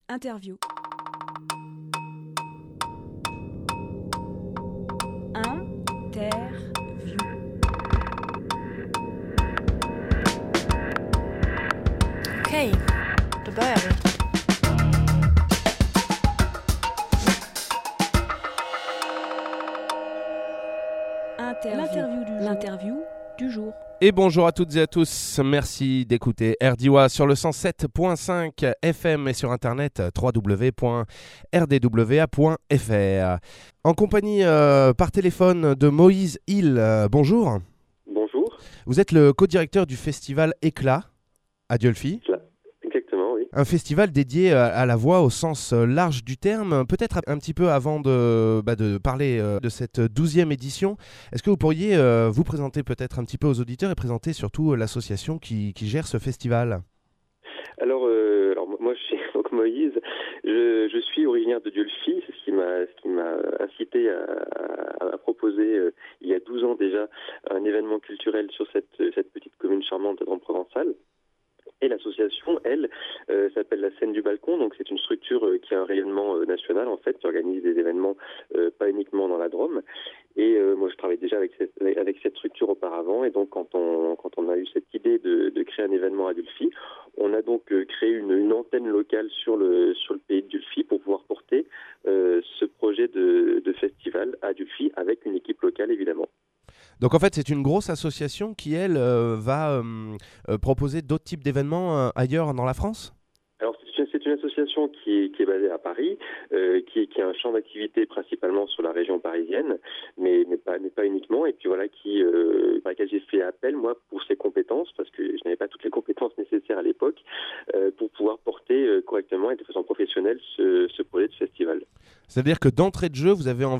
Interview. Interview. Okej, då börjar vi. L'interview du jour. Et bonjour à toutes et à tous, merci d'écouter RDWA sur le 107.5 FM et sur internet www.rdwa.fr. En compagnie par téléphone de Moïse Hill, bonjour. Bonjour. Vous êtes le co-directeur du festival Éclat à Dieulfi. Exactement, oui. Un festival dédié à la voix au sens large du terme. Peut-être un petit peu avant de parler de cette 12e édition, est-ce que vous pourriez vous présenter peut-être un petit peu aux auditeurs et présenter surtout l'association qui gère ce festival ? Alors moi je suis donc Moïse, je suis originaire de Dieulfi, c'est ce qui m'a incité à proposer il y a 12 ans déjà un événement culturel sur cette petite commune charmante de Drôme-Provençal. Et l'association, elle, s'appelle la Scène du Balcon, donc c'est une structure qui a un rayonnement national en fait, qui organise des événements pas uniquement dans la Drôme. Et moi je travaille déjà avec cette structure auparavant, et donc quand on a eu cette idée de créer un événement à Dieulfi, on a donc créé une antenne locale sur le pays de Dieulfi pour pouvoir porter ce projet de festival à Dieulfi avec une équipe locale évidemment. Donc en fait, c'est une grosse association qui, elle, va proposer d'autres types d'événements ailleurs dans la France ? Alors c'est une association qui est basée à Paris, qui a un champ d'activité principalement sur la région parisienne, mais pas uniquement. Et puis voilà, par laquelle j'ai fait appel moi pour ses compétences, parce que je n'avais pas toutes les compétences nécessaires à l'époque pour pouvoir porter correctement et de façon professionnelle ce projet de festival. C'est-à-dire que d'entrée de jeu, vous avez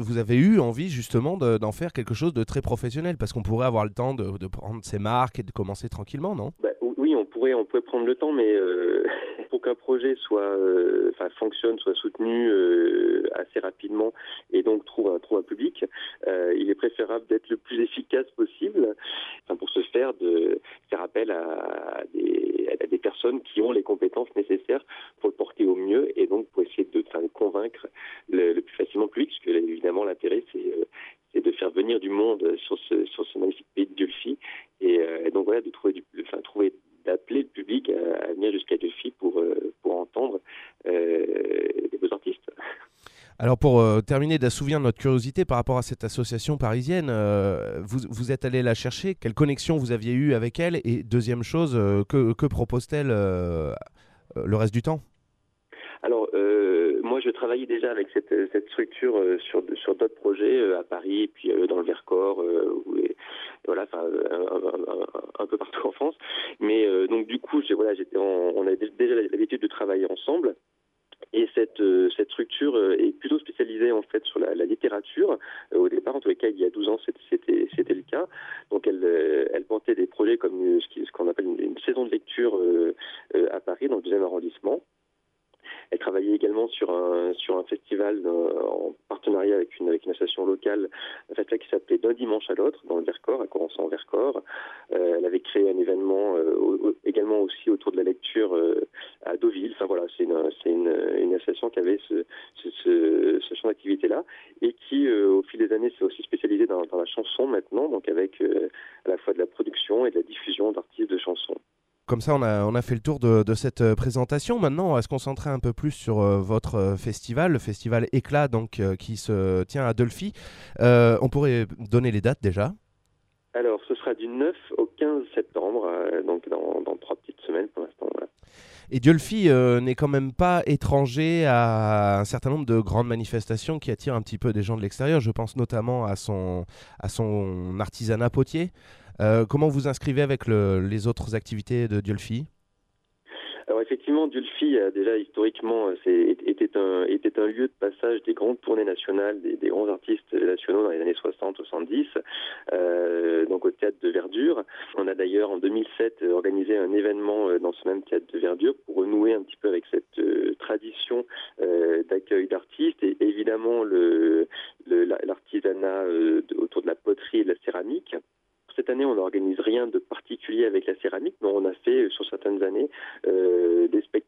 eu envie justement d'en faire quelque chose de très professionnel, parce qu'on pourrait avoir le temps de prendre ses marques et de commencer tranquillement, non ? Oui, on pourrait prendre le temps, mais pour qu'un projet fonctionne, soit soutenu assez rapidement et donc trouve un public, il est préférable d'être le plus efficace possible. Pour ce faire, de faire appel à des personnes qui ont les compétences nécessaires pour le porter au mieux et donc pour essayer de convaincre le plus facilement le public, parce que évidemment l'intérêt c'est de faire venir du monde sur ce magnifique pays de Dieulfi et donc voilà, d'appeler le public à venir jusqu'à Dieulfi pour entendre des beaux artistes. Alors pour terminer d'assouvir notre curiosité par rapport à cette association parisienne, vous êtes allé la chercher, quelle connexion vous aviez eue avec elle, et deuxième chose, que propose-t-elle le reste du temps ? Alors moi je travaillais déjà avec cette structure sur d'autres projets à Paris et puis dans le Vercors un peu partout en France, mais donc du coup on avait déjà l'habitude de travailler ensemble. Et cette structure est plutôt spécialisée en fait sur la littérature. Au départ, en tous les cas, il y a 12 ans, c'était le cas. Donc elle portait des projets comme ce qu'on appelle une saison de lecture à Paris, dans le 2e arrondissement. Elle travaillait également sur un festival en partenariat avec une association locale, un festival qui s'appelait D'un dimanche à l'autre, dans le Vercors, à Corançon-Vercors. Elle avait créé un événement également aussi autour de la lecture à Deauville. Enfin voilà, c'est une association qui avait ce champ d'activité-là et qui, au fil des années, s'est aussi spécialisée dans la chanson maintenant, donc avec à la fois de la production et de la diffusion d'artistes de chansons. Comme ça, on a fait le tour de cette présentation. Maintenant, on va se concentrer un peu plus sur votre festival, le festival Éclat, donc, qui se tient à Dieulfi. On pourrait donner les dates déjà ? Alors, ce sera du 9 au 15 septembre, donc dans 3 petites semaines pour l'instant. Voilà. Et Dieulfi n'est quand même pas étranger à un certain nombre de grandes manifestations qui attirent un petit peu des gens de l'extérieur. Je pense notamment à son artisanat potier. Comment vous inscrivez avec les autres activités de Dieulfi ? Alors effectivement, Dieulfi déjà historiquement était un lieu de passage des grandes tournées nationales, des grands artistes nationaux dans les années 60-70, donc au théâtre de Verdure. On a d'ailleurs en 2007 organisé un événement dans ce même théâtre de Verdure pour renouer un petit peu avec cette tradition d'accueil d'artistes et évidemment l'artisanat autour de la poterie et de la céramique. Cette année, on n'organise rien de particulier avec la céramique, mais on a fait sur certaines années des spectacles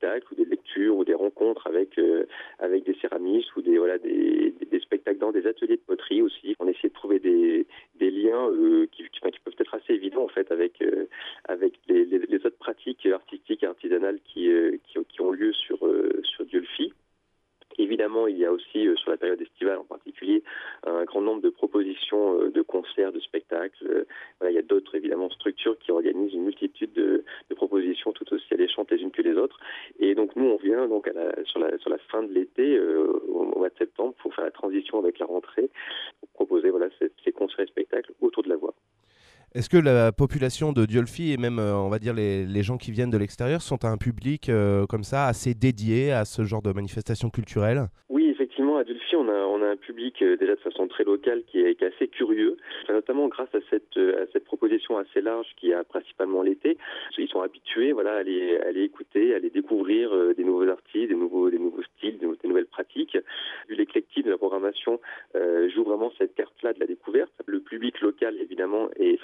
spectacles ou des lectures ou des rencontres avec des céramistes ou des spectacles dans des ateliers de poterie aussi. On essaie de trouver des liens qui peuvent être assez évidents en fait avec les autres pratiques artistiques et artisanales qui ont lieu sur Diolfi. Évidemment, il y a aussi, sur la période estivale en particulier, un grand nombre de propositions de concerts, de spectacles. Il y a d'autres, évidemment, structures qui organisent une multitude de propositions tout aussi alléchantes les unes que les autres. Et donc, nous, on vient donc sur la fin de l'été, au mois de septembre, pour faire la transition avec la rentrée, pour proposer ces concerts et spectacles autour de la voix. Est-ce que la population de Diolfi et même, on va dire, les gens qui viennent de l'extérieur sont un public comme ça assez dédié à ce genre de manifestations culturelles ? Oui, effectivement, à Diolfi, on a un public déjà de façon très locale qui est assez curieux, notamment grâce à cette proposition assez large qui a principalement l'été. Ils sont habitués à aller écouter, à aller découvrir des nouveaux artistes, des nouveaux styles, des nouvelles pratiques. Vu l'éclectisme de la programmation joue vraiment cette carte-là de la découverte. Le public local, évidemment, est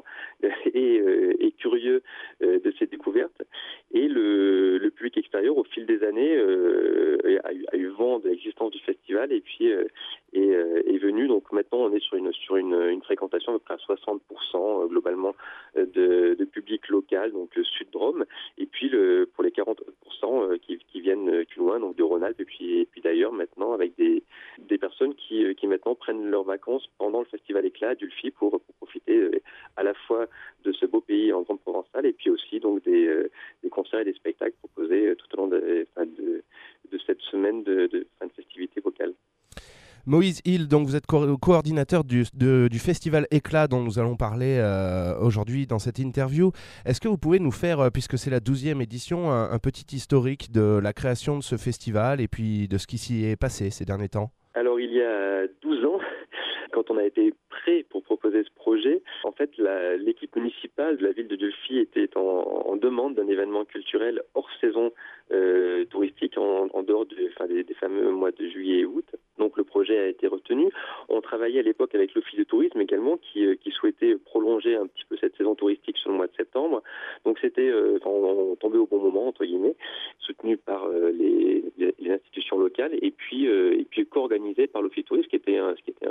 curieux de ces découvertes. Et le public extérieur, au fil des années, a eu vent de l'existence du festival et puis est venu. Donc maintenant, on est sur une fréquentation à peu près à 60% globalement de public local, donc sud de Rome. Et puis pour les 40% qui viennent plus loin, donc de Rhône-Alpes et puis d'ailleurs maintenant avec des personnes qui maintenant prennent leurs vacances pendant le festival Éclat à Diolfi pour profiter à la fois de ce beau pays en grande provençale et puis aussi donc des concerts et des spectacles proposés tout au long de cette semaine de fin de festivités vocales. Moïse Hill, donc vous êtes coordinateur du festival Éclat dont nous allons parler aujourd'hui dans cette interview. Est-ce que vous pouvez nous faire, puisque c'est la 12e édition, un petit historique de la création de ce festival et puis de ce qui s'y est passé ces derniers temps ? Alors il y a 12 ans, quand on a été prêt pour proposer ce projet, en fait l'équipe municipale de la ville de Diolfi était en demande d'un événement culturel hors saison touristique, en dehors des fameux mois de juillet et août. Donc le projet a été retenu. On travaillait à l'époque avec l'Office de tourisme également qui souhaitait prolonger un petit peu cette saison touristique sur le mois de septembre. Donc c'était on tombait au bon moment entre guillemets, soutenu par les institutions locales et puis co-organisé par l'Office de tourisme, qui était un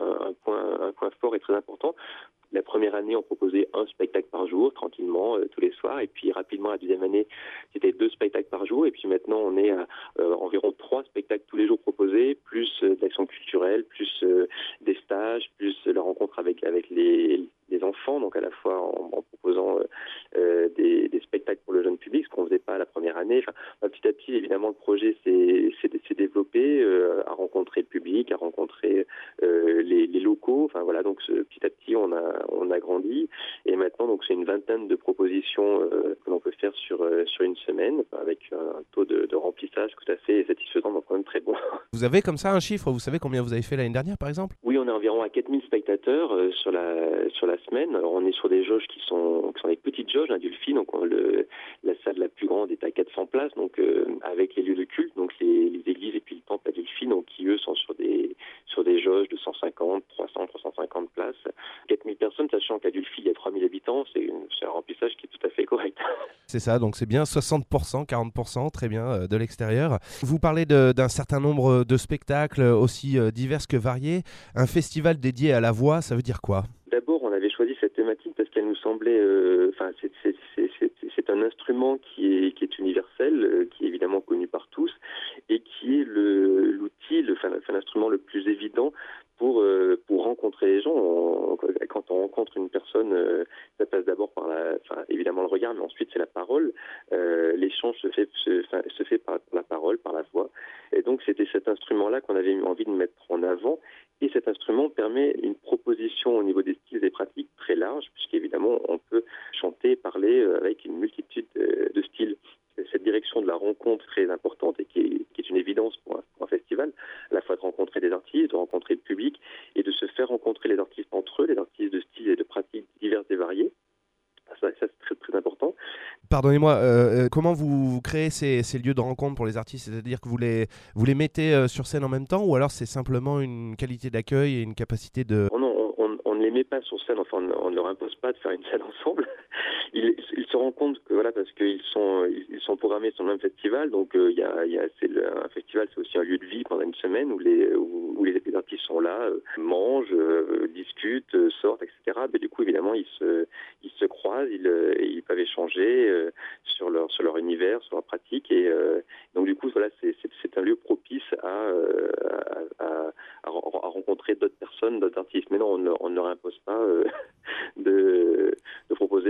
point fort et très important. La première année, on proposait un spectacle par jour, tranquillement, tous les soirs. Et puis rapidement, la deuxième année, c'était 2 spectacles par jour. Et puis maintenant, on est à environ 3 spectacles tous les jours proposés, plus d'actions culturelles, plus des stages, plus la rencontre avec les enfants. Donc à la fois en proposant des spectacles pour le jeune public, ce qu'on ne faisait pas la première année. Petit à petit, évidemment, le projet s'est développé, à rencontrer le public, à rencontrer les locaux. Donc petit à petit, on a grandi. Et maintenant, donc c'est une vingtaine de propositions que l'on peut faire sur une semaine, avec un taux de remplissage tout à fait satisfaisant, donc quand même très bon. Vous avez comme ça un chiffre ? Vous savez combien vous avez fait l'année dernière, par exemple ? Oui, on est environ à 4000 spectateurs sur la semaine. Alors, on est sur des jauges qui sont des petites jauges, Diolfi. Donc la salle la plus grande est à 400 places, donc avec les lieux de culte, donc les églises et puis le temple à Diolfi, donc qui eux sont sur des jauges de 150, 300, 350 places. 4000 personnes, sachant qu'à Diolfi, il y a 3000 habitants, c'est un remplissage qui est tout à fait correct. C'est ça, donc c'est bien 60%, 40%, très bien, de l'extérieur. Vous parlez d'un certain nombre de spectacles aussi divers que variés. Un festival dédié à la voix, ça veut dire quoi ? D'abord, on avait choisi cette thématique parce qu'elle nous semblait... c'est un instrument qui est universel, qui est évidemment connu par tous, et qui est l'instrument le plus évident pour rencontrer les gens. Quand on rencontre une personne, ça passe d'abord par évidemment le regard, mais ensuite c'est la parole. L'échange se fait par la parole, par la voix. Et donc c'était cet instrument-là qu'on avait envie de mettre en avant. Et cet instrument permet une proposition au niveau des styles et pratiques très large, puisqu'évidemment on peut chanter, parler avec une multitude de styles. Cette direction de la rencontre très importante et qui est une évidence pour un festival, à la fois de rencontrer des artistes, de rencontrer le public et de se faire rencontrer les artistes entre eux, les artistes de styles et de pratiques diverses et variées. Ça c'est très, très important. Pardonnez-moi, comment vous créez ces lieux de rencontre pour les artistes ? C'est-à-dire que vous les mettez sur scène en même temps, ou alors c'est simplement une qualité d'accueil et une capacité de... On ne les met pas sur scène, enfin on ne leur impose pas de faire une scène ensemble. Ils se rendent compte que voilà, parce qu'ils sont programmés sur le même festival, donc un festival, c'est aussi un lieu de vie pendant une semaine où les artistes sont là, mangent, discutent, sortent, etc. Mais du coup évidemment ils se croisent, ils peuvent échanger sur leur univers, sur leur pratique, et donc du coup voilà, c'est un lieu propice à rencontrer d'autres personnes, d'autres artistes. Mais non, on ne leur impose pas de proposer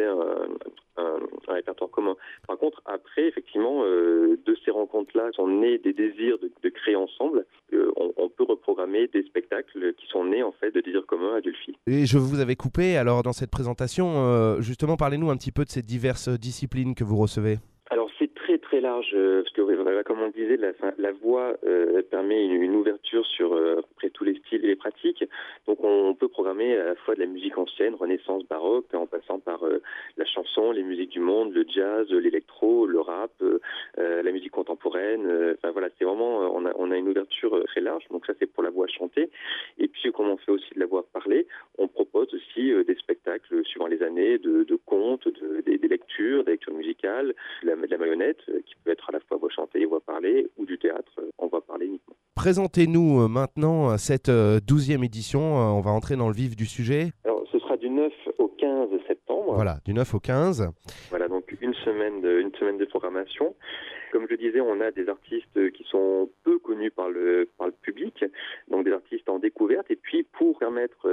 un répertoire commun. Par contre, après, effectivement, de ces rencontres-là sont nés des désirs de créer ensemble. On peut reprogrammer des spectacles qui sont nés en fait de désirs communs à Dulphy. Et je vous avais coupé, alors dans cette présentation, justement, parlez-nous un petit peu de ces diverses disciplines que vous recevez. Alors c'est très très large, parce que comme on le disait, la voix permet une ouverture sur à peu près tous les styles et les pratiques. Donc on peut programmer à la fois de la musique ancienne, Renaissance, baroque, en passant par la chanson, les musiques du monde, le jazz, l'électro, le rap, la musique contemporaine. Enfin voilà, c'est vraiment, on a une ouverture très large. Donc ça c'est pour la voix chantée. Et puis comme on fait aussi de la voix parlée, on propose aussi des spectacles suivant les années de contes, des lectures, des lectures musicales, de la marionnette, qui peut être à la fois voix chantée et voix parlée, ou du théâtre en voix parlée uniquement. Présentez-nous maintenant cette 12e édition, on va entrer dans le vif du sujet. Alors ce sera du 9 au 15 septembre. Voilà, du 9 au 15. Voilà, donc une semaine de programmation. Comme je disais, on a des artistes qui sont peu connus par le public, donc des artistes en découverte, et puis pour permettre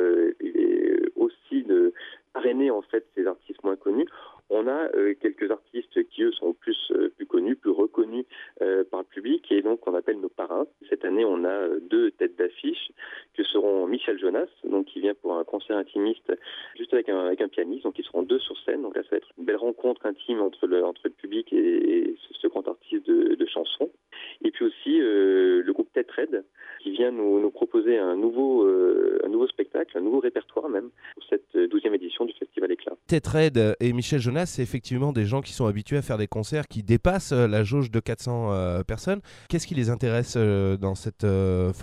aussi de parrainer en fait ces artistes moins connus, on a quelques artistes qui, eux, sont plus connus, plus reconnus par le public, et donc on appelle nos parrains. Cette année, on a 2 têtes d'affiche, que seront Michel Jonas, donc qui vient pour un concert intimiste, juste avec un pianiste, donc ils seront 2 sur scène. Donc là, ça va être une belle rencontre intime entre le public et ce grand artiste de chansons. Et puis aussi le groupe Tetrade, qui vient nous proposer un nouveau spectacle, un nouveau répertoire même, pour cette 12e édition du Festival Éclat. Tetrade et Michel Jonas, c'est effectivement des gens qui sont habitués à faire des concerts qui dépassent la jauge de 400 personnes. Qu'est-ce qui les intéresse dans cette formule ?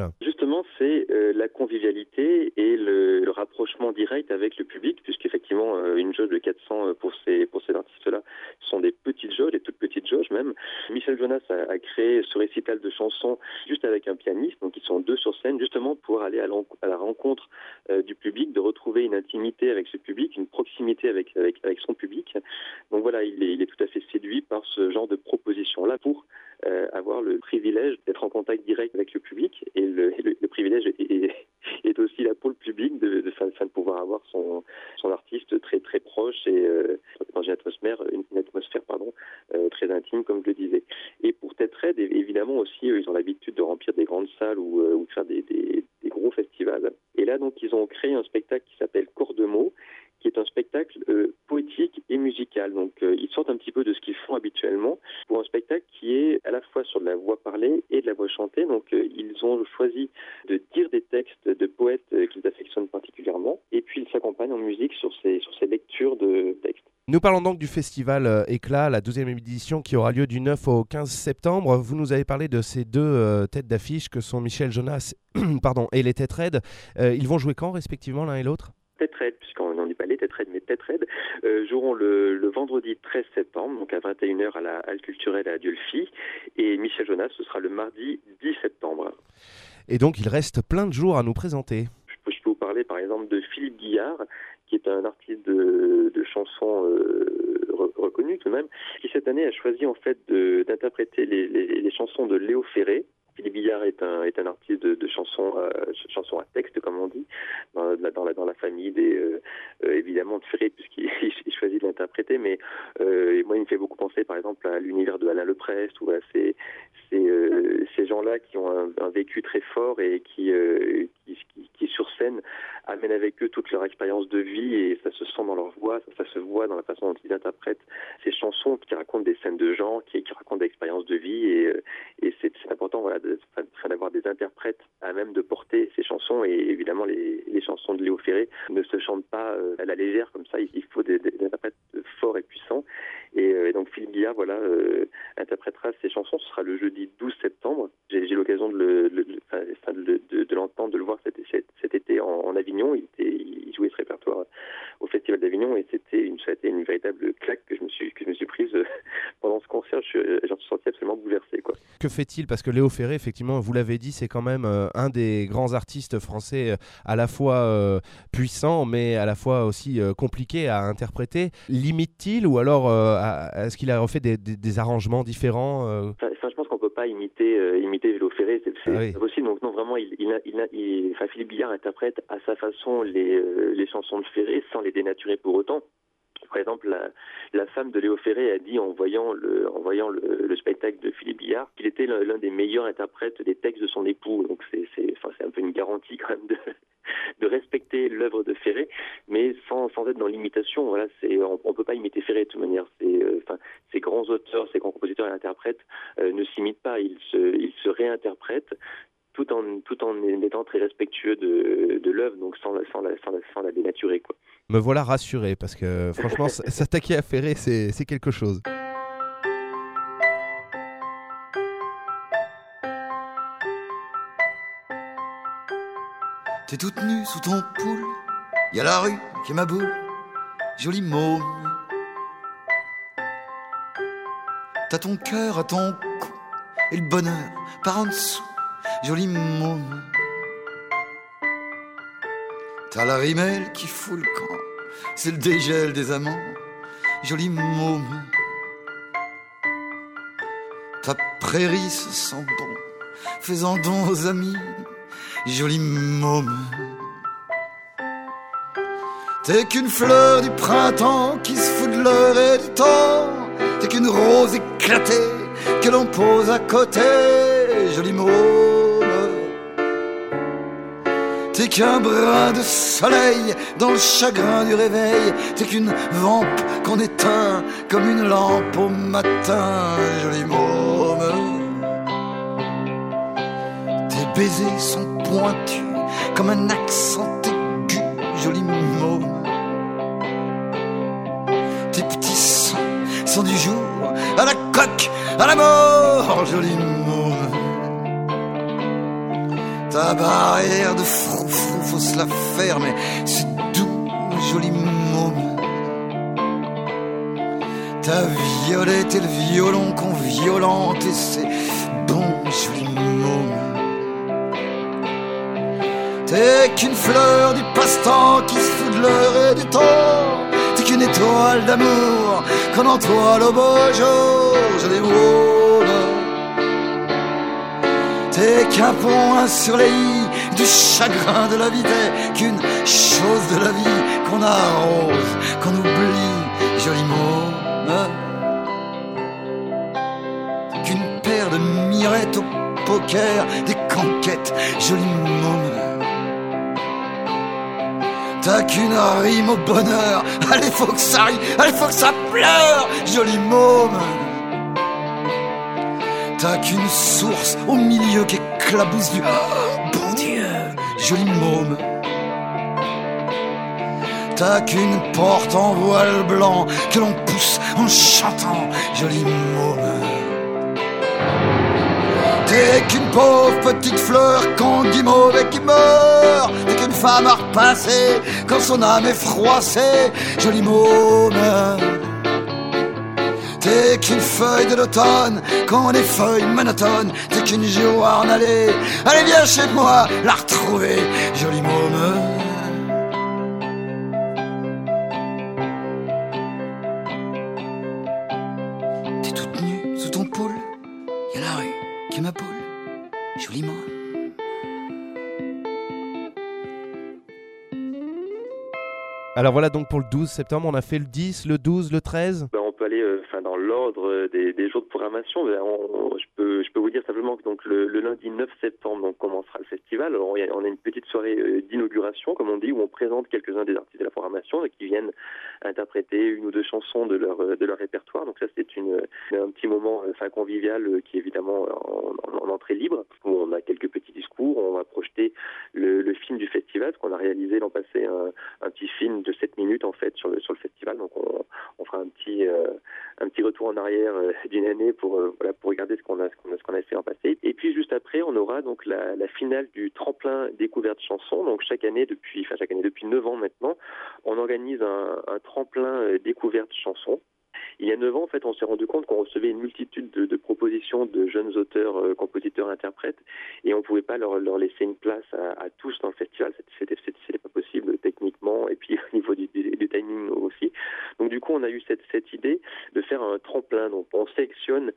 Justement, c'est la convivialité et le rapprochement direct avec le public, puisqu'effectivement, une jauge de 400 pour ces artistes-là sont des petites jauges, des toutes petites jauges même. Michel Jonas a créé ce récital de chansons juste avec un pianiste, donc ils sont 2 sur scène, justement pour aller à la rencontre du public, de retrouver une intimité avec ce public, une proximité avec son public. Donc voilà, il est tout à fait séduit par ce genre de proposition-là pour avoir le privilège d'être en contact direct avec le public, et le privilège est aussi là pour le public de pouvoir avoir son artiste très très proche et dans une atmosphère très intime, comme je le disais. Et pour Tetrade, évidemment aussi, ils ont l'habitude de remplir des grandes salles ou de faire des gros festivals. Et là, donc, ils ont créé un spectacle qui s'appelle Corps de mots, qui est un spectacle poétique et musical. Donc, ils sortent un petit peu de ce qu'ils font habituellement pour un spectacle qui est à la fois sur de la voix parlée et de la voix chantée. Donc, ils ont choisi de dire des textes de poètes qu'ils affectionnent particulièrement, et puis ils s'accompagnent en musique sur ces lectures de textes. Nous parlons donc du festival Éclat, la 12e édition qui aura lieu du 9 au 15 septembre. Vous nous avez parlé de ces 2 têtes d'affiche que sont Michel Jonas et les Tetrade. Ils vont jouer quand respectivement l'un et l'autre ? Tetrade, puisqu'on n'en dit pas les Tetrade, mais Tetrade, joueront le vendredi 13 septembre, donc à 21h à la Halle Culturelle à Dieulefit, et Michel Jonas, ce sera le mardi 10 septembre. Et donc il reste plein de jours à nous présenter. Je peux vous parler par exemple de Philippe Guillard, qui est un artiste de chansons reconnu tout de même, qui cette année a choisi en fait d'interpréter les chansons de Léo Ferré. Philippe Guillard est un artiste de chansons à texte, comme on dit, dans la famille évidemment de Ferré, puisqu'il choisit de l'interpréter, mais moi il me fait beaucoup penser par exemple à l'univers de Alain Leprest, ou à ces gens-là qui ont un vécu très fort et qui sur scène amènent avec eux toute leur expérience de vie, et ça se sent dans leur voix, ça se voit dans la façon dont ils interprètent ces chansons qui racontent des scènes de gens, qui racontent des expériences de vie, et c'est important d'avoir des interprètes à même de porter ces chansons. Et évidemment les chansons de Léo Ferré ne se chantent pas à la légère comme ça, il faut des interprètes forts et puissants, et donc Philippe Guillard interprétera ces chansons. Ce sera le jeudi 12 septembre. J'ai l'occasion de l'entendre, de le voir cet été en Avignon. Il jouait que fait-il? Parce que Léo Ferré, effectivement, vous l'avez dit, c'est quand même un des grands artistes français, à la fois puissant, mais à la fois aussi compliqué à interpréter. Limite-t-il, ou alors est-ce qu'il a refait des arrangements différents Enfin, je pense qu'on peut pas imiter Léo Ferré, c'est oui. pas possible. Donc non, vraiment, Philippe Billard interprète à sa façon les chansons de Ferré sans les dénaturer pour autant. Par exemple, la femme de Léo Ferré a dit en voyant le spectacle de Philippe Billard qu'il était l'un des meilleurs interprètes des textes de son époux. Donc c'est un peu une garantie quand même de respecter l'œuvre de Ferré, mais sans être dans l'imitation. Voilà, on peut pas imiter Ferré de toute manière. Ces grands auteurs, ces grands compositeurs et interprètes ne s'imitent pas, ils se réinterprètent tout en étant très respectueux de l'œuvre, donc sans la dénaturer, quoi. Me voilà rassuré, parce que franchement, s'attaquer à Ferré, c'est quelque chose. T'es toute nue sous ton poule, y a la rue qui est ma boule, jolie môme. T'as ton cœur à ton cou et le bonheur par en dessous, jolie môme. T'as la rimelle qui fout le camp, c'est le dégel des amants, jolie môme. Ta prairie se sent bon, faisant don aux amis, jolie môme. T'es qu'une fleur du printemps qui se fout de l'heure et du temps. T'es qu'une rose éclatée que l'on pose à côté, jolie môme. T'es qu'un brin de soleil dans le chagrin du réveil. T'es qu'une vampe qu'on éteint comme une lampe au matin, jolie môme. Tes baisers sont pointus comme un accent aigu, jolie môme. Tes petits seins sont du jour à la coque, à la mort, jolie môme. Ta barrière de froufrou, faut se la faire, mais c'est doux, jolie môme. Ta violette et le violon qu'on violente, et c'est bon, jolie môme. T'es qu'une fleur du passe-temps qui se fout de l'heure et du temps. T'es qu'une étoile d'amour qu'on entoile au beau jour, jolie môme. T'es qu'un pont sur les i du chagrin de la vie. T'es qu'une chose de la vie qu'on arrose, qu'on oublie, jolie môme. T'es qu'une paire de mirettes au poker, des conquêtes, jolie môme. T'as qu'une rime au bonheur, allez faut que ça rie, allez faut que ça pleure, jolie môme. T'as qu'une source au milieu qui éclabousse du bon Dieu, jolie môme. T'as qu'une porte en voile blanc que l'on pousse en chantant, jolie môme. T'es qu'une pauvre petite fleur qu'on guimauve et qui meurt. T'es qu'une femme à repasser quand son âme est froissée, jolie môme. T'es qu'une feuille de l'automne quand les feuilles monotones. T'es qu'une joie en aller, allez viens chez moi la retrouver, jolie môme. T'es toute nue sous ton poule, y'a la rue qui est ma poule, jolie môme. Alors voilà donc pour le 12 septembre, on a fait le 10, le 12, le 13. On peut aller dans l'ordre des jours de programmation. Je peux vous dire simplement que donc, le lundi 9 septembre donc, commencera le festival. Alors, on a une petite soirée d'inauguration, comme on dit, où on présente quelques-uns des artistes de la programmation qui viennent interpréter une ou deux chansons de leur répertoire. Donc ça, c'est un petit moment convivial qui est évidemment en entrée libre, où on a quelques petits discours. On va projeter le film du festival, parce qu'on a réalisé l'an passé un petit film de 7 minutes en fait sur le festival. Donc on fera un petit retour en arrière d'une année pour regarder ce qu'on a fait l'an passé. Et puis juste après, on aura donc la finale du tremplin découverte chansons. Donc chaque année depuis 9 ans maintenant, on organise un tremplin découverte chansons. Il y a 9 ans, en fait, on s'est rendu compte qu'on recevait une multitude de propositions de jeunes auteurs, compositeurs, interprètes, et on ne pouvait pas leur laisser une place à tous dans le festival. C'était pas possible techniquement, et puis au niveau du timing aussi. Donc du coup, on a eu cette idée de faire un tremplin. Donc on sélectionne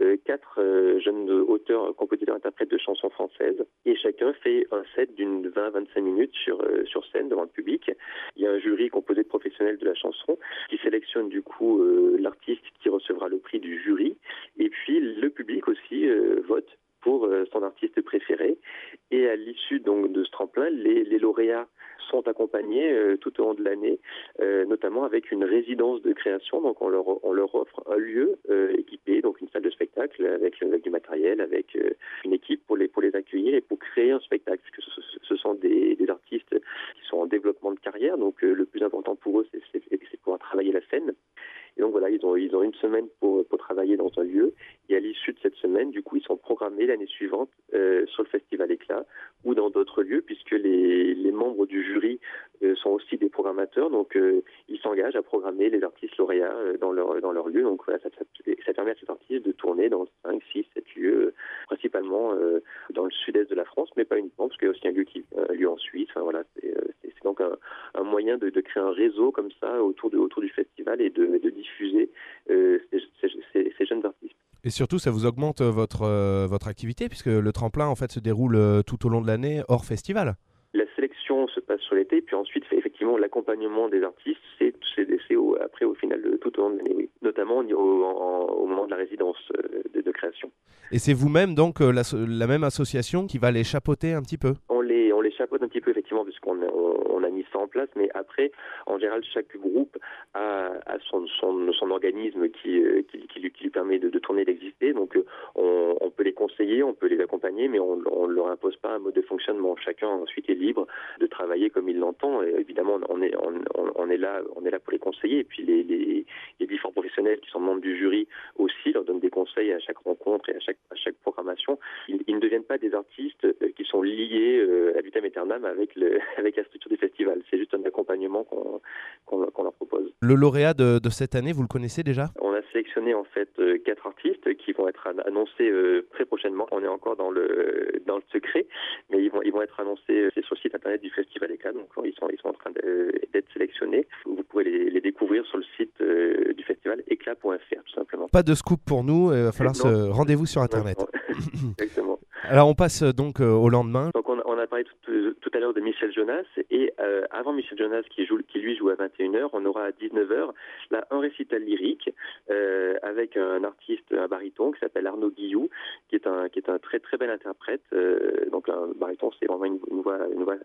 4 jeunes auteurs, compositeurs, interprètes de chansons françaises, et chacun fait un set d'une 20-25 minutes sur scène devant le public. Il y a un jury composé de professionnels de la chanson qui sélectionne du coup l'artiste qui recevra le prix du jury, et puis le public aussi vote pour son artiste préféré. Et à l'issue donc de ce tremplin, les lauréats sont accompagnés tout au long de l'année, notamment avec une résidence de création. Donc on leur offre un lieu équipé, donc une salle de spectacle avec du matériel, avec une équipe pour les accueillir et pour créer un spectacle, puisque ce sont des artistes qui sont en développement de carrière. Donc le plus important pour eux, c'est pouvoir travailler la scène. Et donc voilà, ils ont une semaine pour travailler dans un lieu. Et à l'issue de cette semaine, du coup, ils sont programmés l'année suivante sur le Festival Éclat ou dans d'autres lieux, puisque les membres du jury sont aussi des programmateurs. Donc ils s'engagent à programmer les artistes lauréats dans leur lieu. Donc voilà, ça permet à ces artistes de tourner dans 5, 6, 7 lieux, principalement dans le sud-est de la France, mais pas uniquement, parce qu'il y a aussi un lieu en Suisse. Enfin, voilà, c'est donc un moyen de créer un réseau comme ça autour du festival et de diffuser ces jeunes artistes. Et surtout, ça vous augmente votre activité, puisque le tremplin en fait se déroule tout au long de l'année hors festival. La sélection se passe sur l'été, puis ensuite, effectivement, l'accompagnement des artistes, c'est après, au final, tout au long de l'année, oui. Notamment au moment de la résidence de création. Et c'est vous-même, donc, la même association qui va les chapeauter un petit peu? On les chapeaute un petit peu, effectivement, puisqu'on a mis ça en place, mais après, en général, chaque groupe a son organisme qui lui permet de tourner, d'exister. Donc, on peut les conseiller, on peut les accompagner, mais on ne leur impose pas un mode de fonctionnement. Chacun, ensuite, est libre de travailler comme il l'entend. Et évidemment, on est là pour les conseiller. Et puis, les différents professionnels qui sont membres du jury aussi leur donnent des conseils à chaque rencontre et à chaque programmation. Ils ne deviennent pas des artistes qui sont liés à vitam aeternam avec la structure du festival. C'est juste un accompagnement qu'on leur propose. Le lauréat de cette année, vous le connaissez déjà? On a sélectionné en fait 4 artistes qui vont être annoncés très prochainement. On est encore dans le secret, mais ils vont être annoncés sur le site internet du Festival Éclat. Donc ils sont en train d'être sélectionnés. Vous pourrez les découvrir sur le site du festival éclat.fr tout simplement. Pas de scoop pour nous, il va falloir rendez-vous sur internet. Exactement. Alors on passe donc au lendemain. Donc on a parlé tout à l'heure de Michel Jonas, et avant Michel Jonas qui lui joue à 21h, on aura à 19h là un récital lyrique avec un artiste, un baryton qui s'appelle Arnaud Guillou, qui est un très très bel interprète. Donc un baryton, c'est vraiment une voix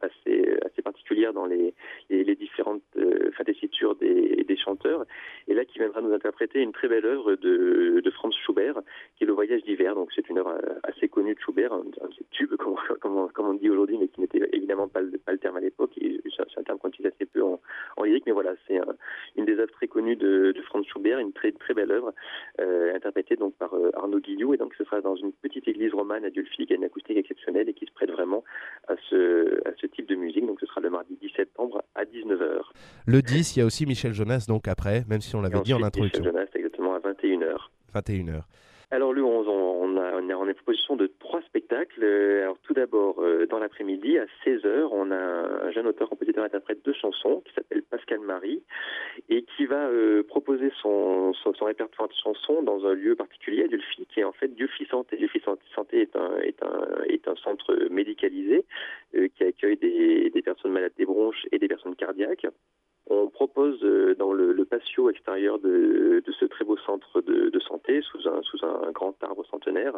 assez particulière dans les différentes tessitures des chanteurs, et là qui viendra nous interpréter une très belle œuvre de Franz Schubert, qui est Le Voyage d'hiver. Donc c'est une œuvre assez connue de Schubert, un tube comme on dit aujourd'hui, mais qui n'était évidemment pas le terme à l'époque. C'est un terme qu'on utilise assez peu en lyrique, mais voilà, c'est une des œuvres très connues de Franz Schubert, une très très belle œuvre interprétée donc par Arnaud Guillou, et donc ce sera dans une petite église romane à Dieulefit, qui a une acoustique exceptionnelle et qui se prête vraiment à ce type de musique. Donc ce sera le mardi 10 septembre à 19h. Le 10, il y a aussi Michel Jonas donc après, même si on l'avait dit en introduction. Michel Jonas exactement à 21h. 21h. Alors le 11, on a une proposition de 3 spectacles. Alors tout d'abord, dans l'après-midi, à 16h, on a un jeune auteur, compositeur, interprète de chansons qui s'appelle Pascal Marie, et qui va proposer son répertoire de chansons dans un lieu particulier à Dieulefit, qui est en fait Dieulefit Santé. Dieulefit Santé est un centre médicalisé qui accueille des personnes malades des bronches et des personnes cardiaques. On propose dans le patio extérieur de ce très beau centre de santé, sous un grand arbre centenaire,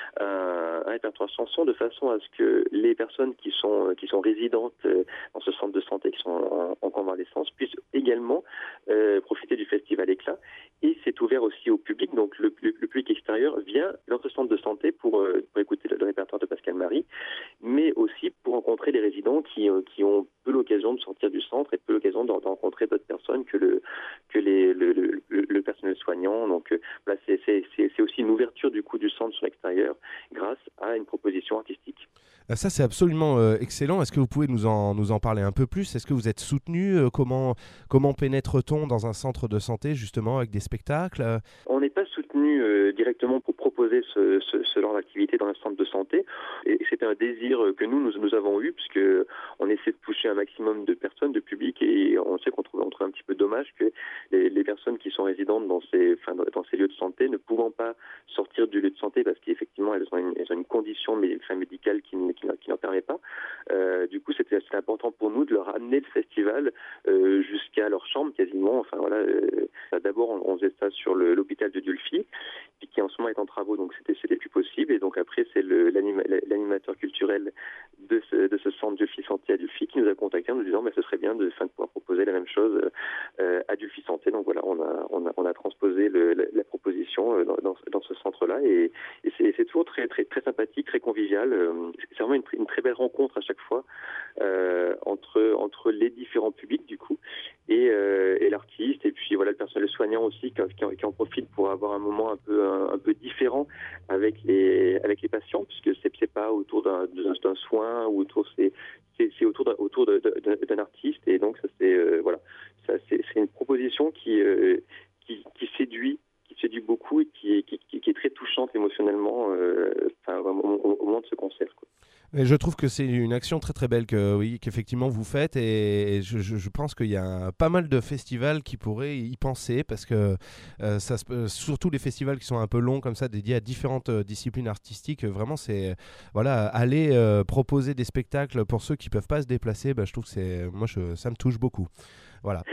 un répertoire de chansons, de façon à ce que les personnes qui sont résidentes dans ce centre de santé, qui sont en convalescence, puissent également profiter du Festival Éclat. Et c'est ouvert aussi au public, donc le public extérieur vient dans ce centre de santé pour écouter le répertoire de Pascal Marie, mais aussi pour rencontrer rencontrer les résidents qui ont peu l'occasion de sortir du centre et peu l'occasion de rencontrer d'autres personnes que le personnel soignant. Donc voilà, c'est aussi une ouverture du coup du centre sur l'extérieur grâce à une proposition artistique. Ça, c'est absolument excellent. Est-ce que vous pouvez nous en parler un peu plus ? Est-ce que vous êtes soutenu ? Comment pénètre-t-on dans un centre de santé, justement, avec des spectacles ? On n'est pas soutenu directement pour proposer ce genre d'activité dans un centre de santé. Et c'était un désir que nous avons eu, puisque on essaie de toucher un maximum de personnes, de public, et on sait qu'on trouve un petit peu dommage que les personnes qui sont résidentes dans ces lieux de santé, ne pouvant pas sortir du lieu de santé, parce qu'effectivement, elles ont une condition médicale qui n'en permet pas. Du coup, c'était important pour nous de leur amener le festival jusqu'à leur chambre quasiment. Enfin voilà, d'abord on faisait ça sur l'hôpital de Dulphy, qui en ce moment est en travaux, donc c'était plus possible. Et donc après, c'est l'animateur culturel de ce centre Dulphy Santé à Dulphy qui nous a contactés en nous disant ce serait bien de pouvoir proposer la même chose à Dulphy Santé. Donc voilà, on a transposé la proposition dans ce centre-là, et c'est toujours très très très sympathique, très convivial. C'est vraiment une très belle rencontre à chaque fois entre les différents publics du coup et l'artiste, et puis voilà, le personnel soignant aussi qui en profite pour avoir un moment un peu différent avec les patients, puisque c'est pas autour d'un soin ou c'est autour d'un artiste, et donc ça c'est une proposition qui séduit beaucoup et qui est très touchante émotionnellement au moment de ce concert, quoi. Et je trouve que c'est une action très très belle qu'effectivement vous faites, et je pense qu'il y a pas mal de festivals qui pourraient y penser, parce que surtout les festivals qui sont un peu longs comme ça, dédiés à différentes disciplines artistiques, vraiment c'est aller proposer des spectacles pour ceux qui peuvent pas se déplacer. Je trouve que ça me touche beaucoup. Voilà.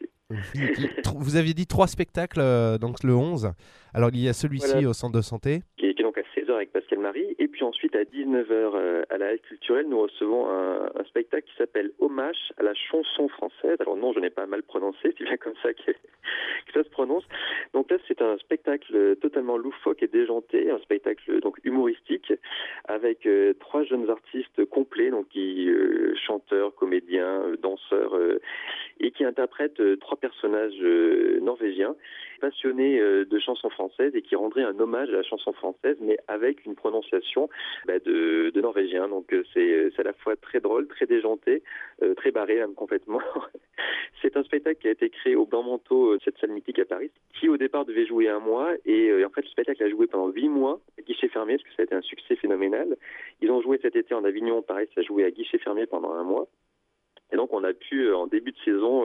Vous aviez dit 3 spectacles donc le 11. Alors il y a celui-ci au centre de santé qui est donc à 16h avec Pascal Marie, et puis ensuite à 19h à la halle culturelle, nous recevons un spectacle qui s'appelle Hommage à la chanson française. Alors non, je n'ai pas mal prononcé, c'est bien comme ça que ça se prononce. Donc là, c'est un spectacle totalement loufoque et déjanté, un spectacle donc humoristique avec 3 jeunes artistes complets, donc qui chanteurs, comédiens, danseurs, et qui interprètent 3 personnages norvégiens passionnés de chansons françaises et qui rendraient un hommage à la chanson française, mais avec une prononciation de norvégien. Donc c'est à la fois très drôle, très déjanté, très barré même complètement. C'est un spectacle qui a été créé au Blanc-Manteau, cette salle mythique à Paris, qui au départ devait jouer 1 mois, et en fait le spectacle a joué pendant 8 mois, à guichet fermé, parce que ça a été un succès phénoménal. Ils ont joué cet été en Avignon, pareil, ça a joué à guichet fermé pendant 1 mois. Et donc on a pu, en début de saison,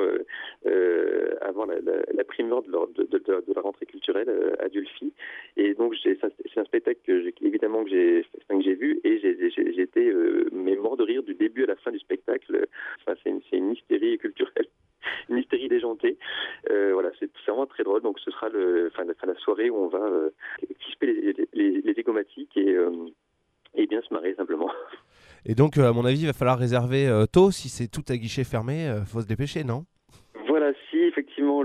avoir la primeur de la rentrée culturelle à Dulphy. Et donc c'est un spectacle que j'ai vu, et j'ai été mort de rire du début à la fin du spectacle. Enfin, c'est une hystérie culturelle, une hystérie déjantée. C'est vraiment très drôle. Donc ce sera la soirée où on va crisper les zygomatiques et bien se marrer simplement. Et donc, à mon avis, il va falloir réserver tôt. Si c'est tout à guichet fermé, faut se dépêcher, non ? Voilà, si effectivement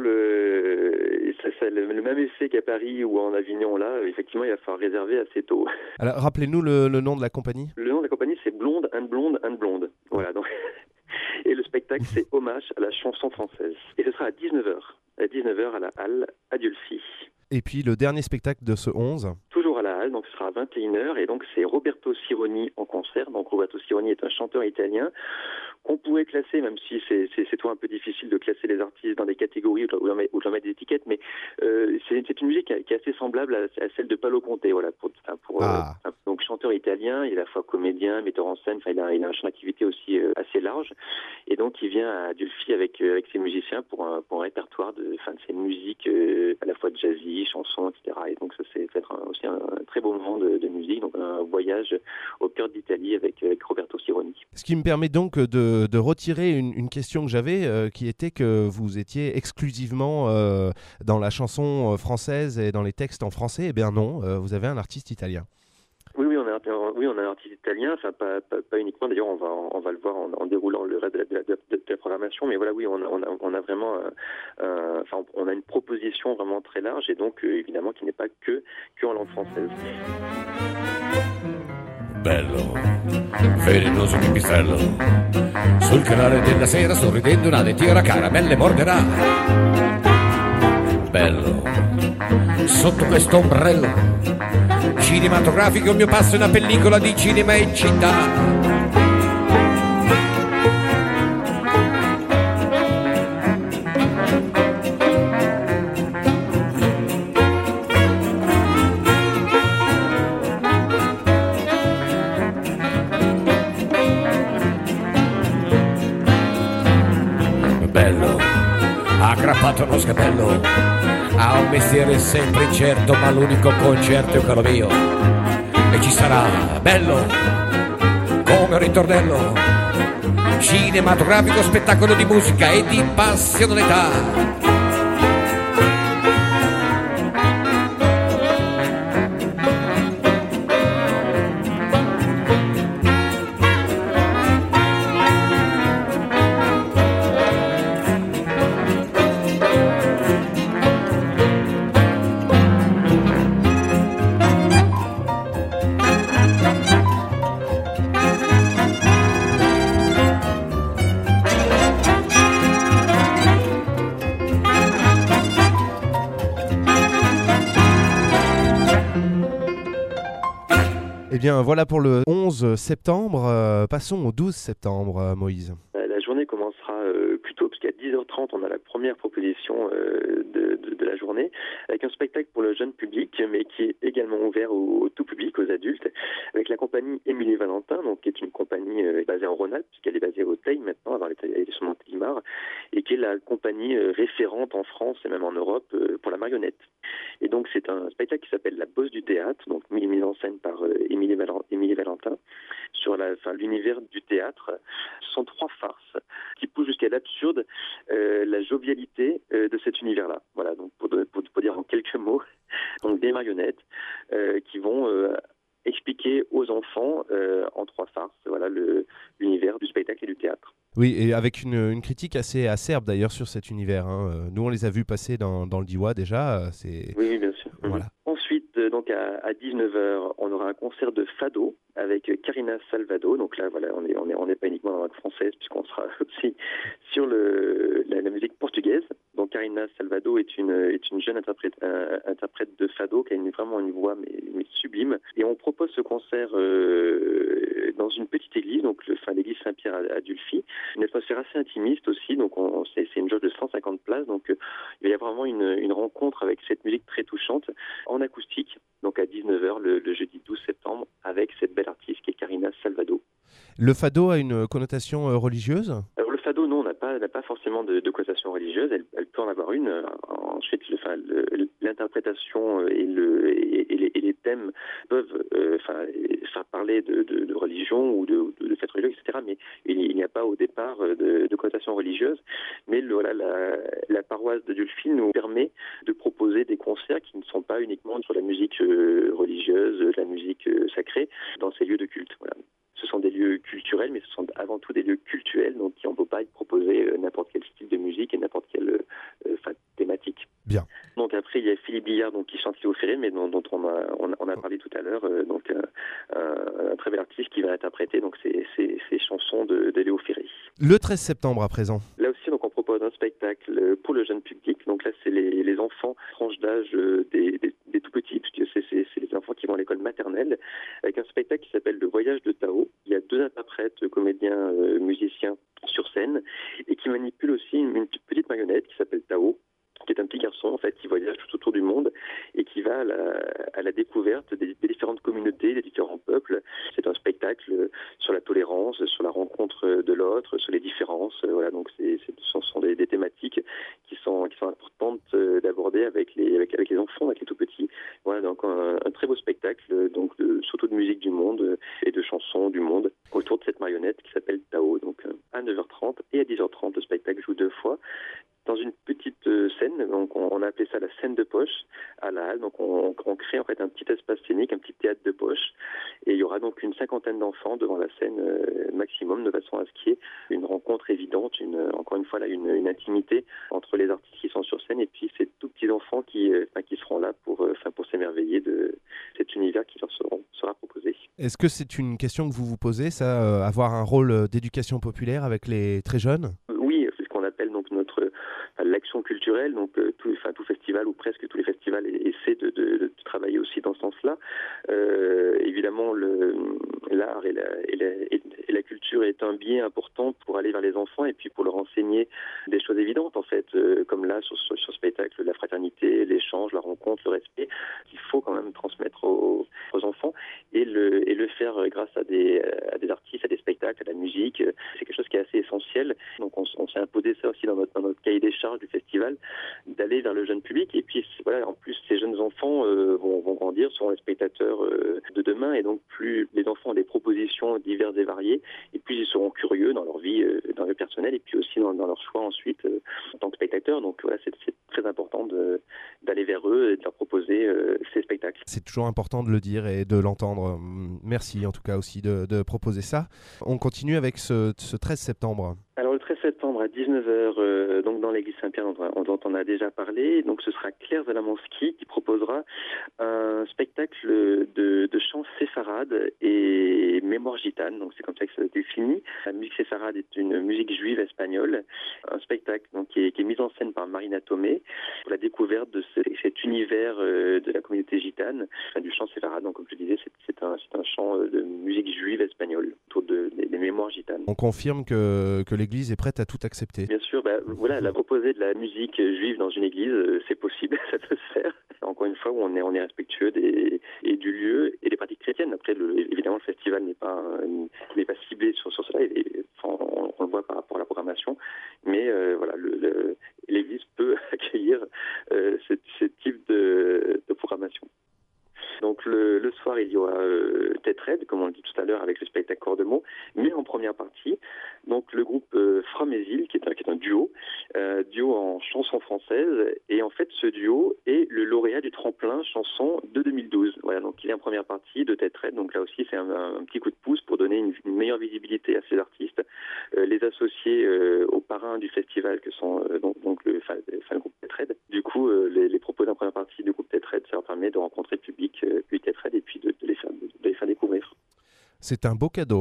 le même effet qu'à Paris ou en Avignon, là, effectivement, il va falloir réserver assez tôt. Alors, rappelez-nous le nom de la compagnie. Le nom de la compagnie, c'est Blonde and Blonde and Blonde. Voilà, donc. Et le spectacle, c'est Hommage à la chanson française. Et ce sera à 19h. À 19h à la halle à Dulphy. Et puis le dernier spectacle de ce 11. Toujours à la halle, donc ce sera à 21h, et donc c'est Roberto Sironi en concert. Donc Roberto Sironi est un chanteur italien qu'on pourrait classer, même si c'est toujours un peu difficile de classer les artistes dans des catégories ou leur mettre des étiquettes, mais c'est une musique qui est assez semblable à celle de Paolo Conte, voilà, donc chanteur italien, il est à la fois comédien, metteur en scène, il a un champ d'activité aussi assez large, et donc il vient à Dulphy avec ses musiciens pour un répertoire de ses musiques à la fois de jazzy, chansons, etc. Et donc ça c'est aussi un très beau moment de musique, donc un voyage au cœur de l'Italie avec Roberto Sironi. Ce qui me permet donc de retirer une question que j'avais, qui était que vous étiez exclusivement dans la chanson française et dans les textes en français. Eh bien non, vous avez un artiste italien. Oui, on a un artiste italien, enfin pas uniquement. D'ailleurs, on va le voir en déroulant le reste de la programmation. Mais voilà, oui, on a vraiment, on a une proposition vraiment très large, et donc évidemment qui n'est pas que en langue française. bello, velenoso pipistrello. Sul canale della sera sorridendo una lettiera cara, me le morderà. Bello, sotto questo ombrello cinematografico il mio passo è una pellicola di cinema e città. Aggrappato allo scapello, ha un mestiere sempre incerto, ma l'unico concerto è quello mio. E ci sarà, bello, come un ritornello, cinematografico, spettacolo di musica e di passionalità. Eh bien, voilà pour le 11 septembre. Passons au 12 septembre, Moïse. La journée commencera plus tôt, puisqu'à 10h30, on a la première proposition de la journée, avec un spectacle pour le jeune public, mais qui est également ouvert au tout public, aux adultes, avec la compagnie Émilie Valentin, donc, qui est une compagnie basée en Rhône-Alpes, puisqu'elle est basée au Teil maintenant, avant elle était sur Montélimar, et qui est la compagnie référente en France et même en Europe pour la marionnette. Et donc c'est un spectacle qui s'appelle La Bosse du théâtre, donc mis en scène par Émilie Valentin, sur l'univers du théâtre. Ce sont 3 farces qui poussent jusqu'à l'absurde la jovialité de cet univers-là. Voilà, donc pour dire en quelques mots, donc des marionnettes qui vont expliquer aux enfants en 3 farces, voilà, l'univers du spectacle et du théâtre. Oui, et avec une critique assez acerbe d'ailleurs sur cet univers. Hein. Nous, on les a vus passer dans le Diois déjà. Oui, bien sûr. Voilà. Ensuite, donc à 19h, on aura un concert de fado avec Karina Salvado. Donc là, voilà, on n'est pas uniquement dans la langue française puisqu'on sera aussi sur la musique portugaise. Donc Karina Salvado est une jeune interprète de fado qui a vraiment une voix mais sublime. Et on propose ce concert dans une petite église, donc l'église Saint-Pierre à Dulphy. Une atmosphère assez intimiste aussi, donc c'est une jauge de 150 places. Donc il y a vraiment une rencontre avec cette musique très touchante en acoustique, donc à 19h le jeudi 12 septembre, avec cette belle artiste qui est Karina Salvado. Le fado a une connotation religieuse ? Alors le fado, non, n'a pas forcément de connotation religieuse. Elle peut en avoir une. Ensuite, l'interprétation et les thèmes peuvent faire parler de religion ou de fêtes religieuses, etc. Mais il n'y a pas au départ de connotation religieuse. Mais la paroisse de Dulphy nous permet de proposer des concerts qui ne sont pas uniquement sur la musique religieuse, la musique sacrée, dans ces lieux de culte. Voilà. Ce sont des lieux culturels, mais ce sont avant tout des lieux cultuels, donc on ne peut pas y proposer n'importe quel style de musique et n'importe quelle thématique. Bien. Donc après, il y a Philippe Billard qui chante Léo Ferré, mais dont on a parlé tout à l'heure, donc un très bel artiste qui va interpréter donc ces chansons de Léo Ferré. Le 13 septembre à présent. Là aussi, donc on propose un spectacle pour le jeune public. Donc là, c'est les enfants, tranche d'âge des tout petits, puisque c'est les enfants qui vont à l'école maternelle, avec un spectacle qui s'appelle Le Voyage de Tao. Il y a 2 interprètes, comédiens, musiciens sur scène, et qui manipulent aussi une petite marionnette qui s'appelle Tao, qui est un petit garçon en fait qui voyage tout autour du monde et qui va à la découverte des différentes communautés, des différents peuples. C'est un spectacle sur la tolérance, sur la rencontre de l'autre, sur les différences. Voilà, donc ce sont des thématiques qui sont importantes d'aborder avec les enfants, avec les tout petits. Voilà, donc un très beau spectacle, donc surtout de musique du monde et de chansons du monde autour de cette marionnette qui s'appelle Tao. Donc à 9h30 et à 10h30, le spectacle joue 2 fois. Dans une petite scène, donc on a appelé ça la scène de poche à la halle. Donc on crée en fait un petit espace scénique, un petit théâtre de poche, et il y aura donc une 50aine dizaine d'enfants devant la scène maximum, de façon à ce qu'il y ait une rencontre évidente, encore une fois là, une intimité entre les artistes qui sont sur scène et puis ces tout petits enfants qui seront là pour s'émerveiller de cet univers qui leur sera proposé. Est-ce que c'est une question que vous vous posez, ça, avoir un rôle d'éducation populaire avec les très jeunes ? Oui, c'est ce qu'on appelle donc l'action culturelle, donc tout festival ou presque tous les festivals essaient de travailler aussi dans ce sens-là. Évidemment, l'art et la culture est un biais important pour aller vers les enfants et puis pour leur enseigner des choses évidentes en fait, comme là sur ce spectacle, la fraternité, l'échange, la rencontre, le respect, qu'il faut quand même transmettre aux enfants et le faire grâce à des artistes, à des spectacles, à la musique. C'est quelque chose qui est assez essentiel. Donc on s'est imposé ça aussi dans notre cahier des charges du festival, d'aller vers le jeune public. Et puis voilà, en plus ces jeunes enfants vont grandir, seront les spectateurs de demain. Et donc plus les enfants ont des propositions diverses et variées, et plus ils seront curieux dans leur vie, dans le personnel, et puis aussi dans leur choix ensuite en tant que spectateurs. Donc voilà, c'est très important d'aller vers eux et de leur proposer ces spectacles. C'est toujours important de le dire et de l'entendre. Merci en tout cas aussi de proposer ça. On continue avec ce 13 septembre. Alors le 13 septembre à 19h, donc dans l'église Saint-Pierre dont on a déjà parlé, donc ce sera Claire Zalamanski qui proposera un spectacle de chants séfarades et mémoire gitane, donc c'est comme ça que ça a été fini. La musique séfarade est une musique juive espagnole, un spectacle donc, qui est mis en scène par Marina Tomé pour la découverte de cet univers de la communauté gitane, du chant séfarade. Donc comme je disais, c'est un chant de musique juive espagnole autour des mémoires gitanes. On confirme que l'Église est prête à tout accepter. Bien sûr, voilà, la proposer de la musique juive dans une église, c'est possible, ça peut se faire. Encore une fois, où on est respectueux et du lieu et des pratiques chrétiennes. Après, évidemment, le festival n'est pas ciblé sur cela. On le voit par rapport à la programmation, mais voilà, l'église peut accueillir ce type de programmation. Donc le soir, il y aura Tête Raide, comme on le dit tout à l'heure, avec le spectacle Corps de mots, mais en première partie, donc le groupe From Exil, qui est un duo en chanson française, et en fait ce duo est le lauréat du tremplin chanson de 2012. Voilà, donc il est en première partie de Tête Raide, donc là aussi c'est un petit coup de pouce pour donner une meilleure visibilité à ces artistes, les associer aux parrains du festival que sont donc le groupe Tête Raide. Du coup, les proposer en première partie du groupe Tête Raide, ça leur permet de rencontrer le public puis Tête Raide et puis de les faire découvrir. C'est un beau cadeau.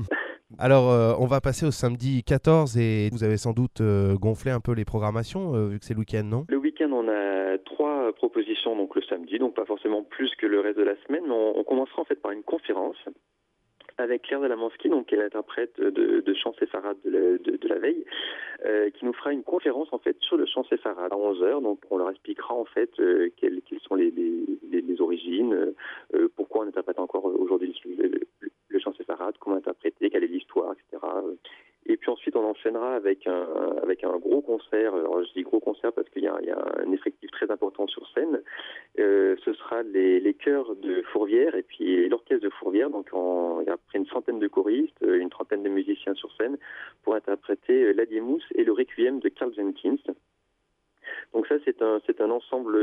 Alors, on va passer au samedi 14 et vous avez sans doute gonflé un peu les programmations vu que c'est le week-end, non ? Le week-end, on a 3 propositions donc le samedi, donc pas forcément plus que le reste de la semaine, mais on commencera en fait par une conférence avec Claire Zalamanski, donc qui est l'interprète de chants séfarades de la veille, qui nous fera une conférence en fait sur le chant séfarade à 11h. Donc on leur expliquera en fait quelles sont les origines, pourquoi on interprète encore aujourd'hui le chant séfarade, comment interpréter, quelle est l'histoire, etc. Et puis ensuite, on enchaînera avec un gros concert. Alors, je dis gros concert parce qu'il y a un effectif très important sur scène. Ce sera les chœurs de Fourvière et puis l'orchestre de Fourvière. Donc, il y a près une centaine de choristes, une trentaine de musiciens sur scène pour interpréter l'Adimus et le Requiem de Karl Jenkins. Donc ça, c'est un ensemble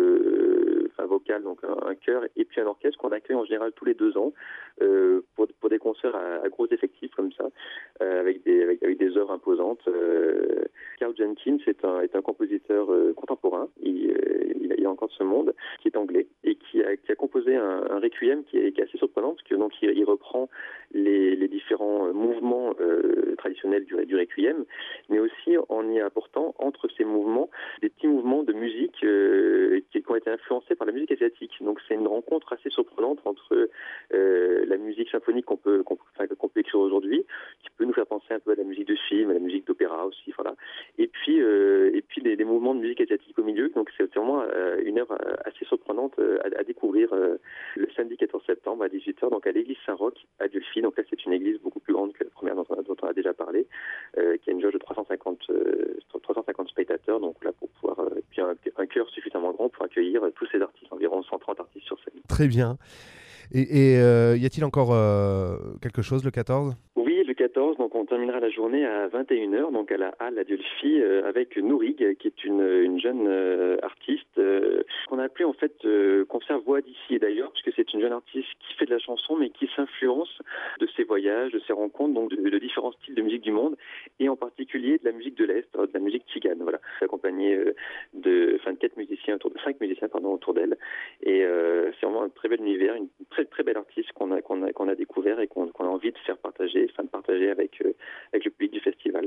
vocal, donc un chœur et puis un orchestre qu'on accueille en général tous les 2 ans pour des concerts à gros effectifs comme ça, avec des œuvres imposantes. Karl Jenkins est un compositeur contemporain, il est encore de ce monde, qui est anglais et qui a composé un requiem qui est assez surprenant parce que donc il reprend les différents mouvements traditionnels du requiem, mais aussi en y apportant entre ces mouvements des petits mouvements de musique qui ont été influencés par la musique asiatique. Donc c'est une rencontre assez surprenante entre la musique symphonique qu'on peut écrire aujourd'hui, qui peut nous faire penser un peu à la musique de film, à la musique d'opéra aussi, voilà. Et puis des mouvements de musique asiatique au milieu. Donc c'est vraiment une œuvre assez surprenante à découvrir le samedi 14 septembre à 18h, donc à l'église Saint-Roch à Dulphy. Donc là c'est une église beaucoup plus grande que la première dont on a déjà parlé, qui a une jauge de 350 spectateurs. Donc là pour pouvoir puis un chœur suffisamment grand pour accueillir tous ces artistes, environ 130 artistes sur scène. Très bien. Et y a-t-il encore quelque chose le 14 ? Oui, le 14, donc on terminera la journée à 21h, donc à la Halle à Dieulefit, avec Nourig, qui est une jeune artiste qu'on a appelée en fait concert Voix d'ici et d'ailleurs, puisque c'est une jeune artiste qui fait de la chanson, mais qui s'influence de ses voyages, de ses rencontres, donc de différents styles de musique du monde, et en particulier de la musique de l'Est, de la musique tzigane. Voilà, accompagnée de 5 musiciens autour d'elle, et c'est vraiment un très bel univers, une très très belle artiste qu'on a découvert et qu'on a envie de faire partager, de partager avec le public du festival.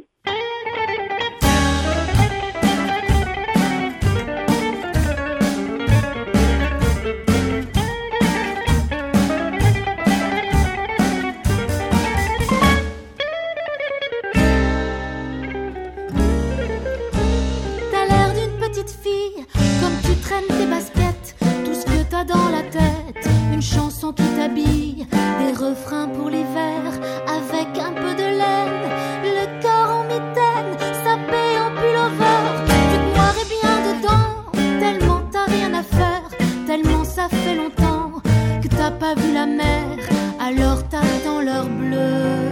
T'as l'air d'une petite fille, comme tu traînes tes baskets, tout ce que t'as dans la tête, une chanson qui t'habille, des refrains pour l'hiver, avec un peu de laine, le corps en mitaine, sapé en pullover, tu te noirais bien dedans, tellement t'as rien à faire, tellement ça fait longtemps que t'as pas vu la mer, alors t'attends l'heure bleue.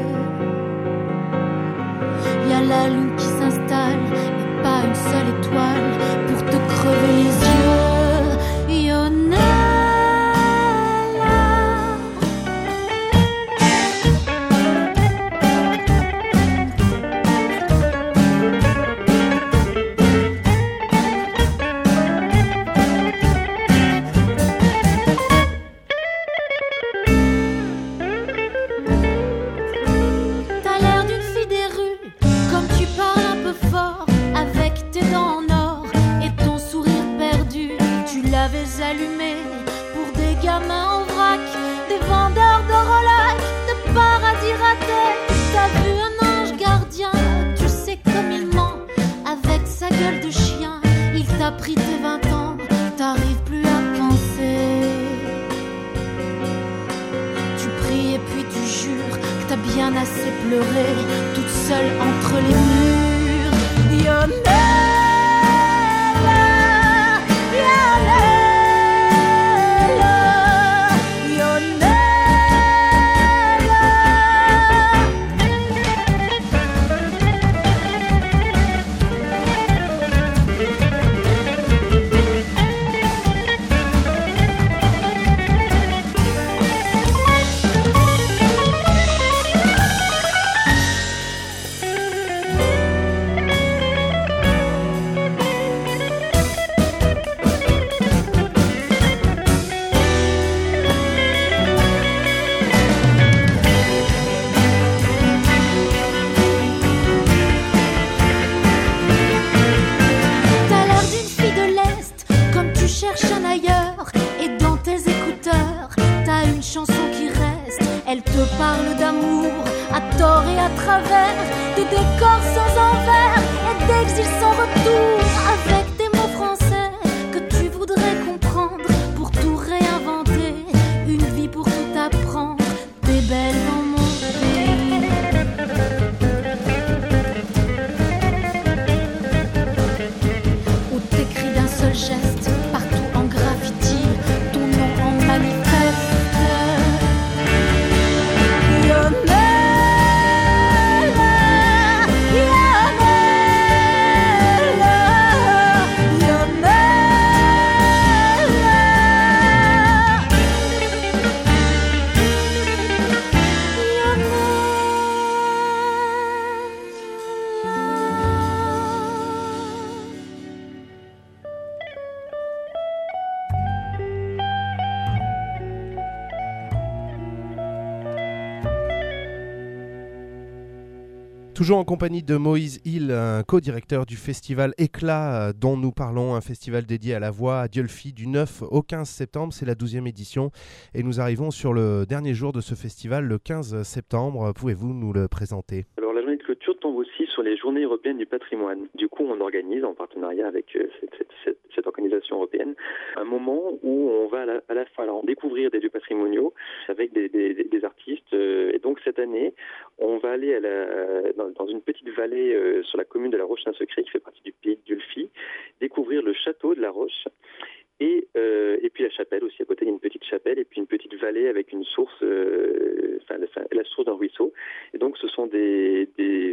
Y'a la lune qui s'installe, mais pas une seule étoile pour te crever les yeux. Yonella. T'as l'air d'une fille des rues, comme tu parles un peu fort, avec tes dents en or et ton sourire perdu. Tu l'avais allumé pour des gamins en vrac, des vendeurs d'Orolac, de paradis ratés. T'as vu un ange gardien, tu sais comme il ment, avec sa gueule de chien. Il t'a pris tes 20 ans, t'arrives plus à penser. Tu pries et puis tu jures que t'as bien assez pleuré, toute seule entre les murs. Yonella, Yonella, Yonella. T'as l'air d'une fille de l'Est, comme tu cherches un ailleurs. Et dans tes écouteurs, t'as une chanson qui reste. Elle te parle d'amour, à tort et à travers, de décors sans envers et d'exil sans retour. Avec des mots français que tu voudrais comprendre pour tout réinventer. Une vie pour tout apprendre, t'es belle dans mon pays. Où t'écris d'un seul geste, partout en graffiti, ton nom en manifeste. Yonella, Yonella, Toujours en compagnie de Moïse Hill, un co-directeur du festival Éclat dont nous parlons, un festival dédié à la voix à Dieulefit du 9 au 15 septembre. C'est la 12e édition et nous arrivons sur le dernier jour de ce festival, le 15 septembre. Pouvez-vous nous le présenter ? Alors la journée de clôture tombe aussi sur les Journées européennes du patrimoine. Du coup, on organise en partenariat avec cette organisation européenne un moment où on va à la fois découvrir des lieux patrimoniaux avec des artistes. Et donc cette année, on va aller dans une petite vallée sur la commune de La Roche-Saint-Secret, qui fait partie du pays de Dieulefit, découvrir le château de La Roche. Et puis la chapelle aussi, à côté il y a une petite chapelle et puis une petite vallée avec une source, la source d'un ruisseau. Et donc ce sont des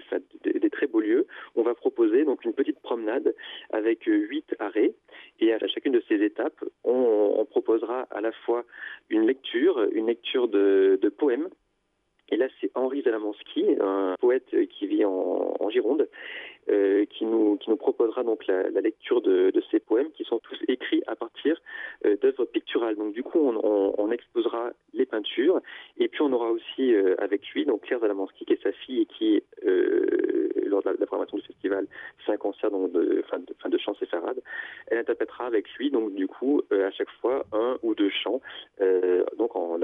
très beaux lieux. On va proposer donc une petite promenade avec 8 arrêts et à chacune de ces étapes, on proposera à la fois une lecture de poèmes. Et là, c'est Henri Zalamanski, un poète qui vit en Gironde, qui nous proposera donc la lecture de ces poèmes qui sont tous écrits à partir d'œuvres picturales. Donc du coup, on exposera les peintures et puis on aura aussi avec lui donc Claire Zalamanski qui est sa fille et qui lors de la programmation du festival, c'est un concert donc de chants séfarades. Elle interprétera avec lui donc du coup à chaque fois un ou deux chants donc en